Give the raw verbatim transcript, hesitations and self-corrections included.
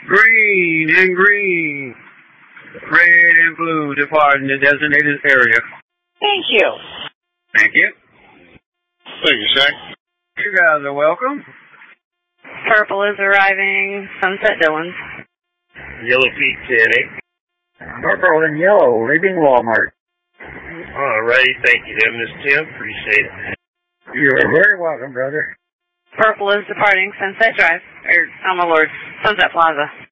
Green and green. Red and blue departing the designated area. Thank you. Thank you. Thank you, sir. You guys are welcome. Purple is arriving. Sunset Dillons. Yellow Peak City. Purple and yellow, leaving Walmart. All righty, thank you, there, Miss Tim. Appreciate it. You're very welcome, brother. Purple is departing Sunset Drive. Or, oh my lord, Sunset Plaza.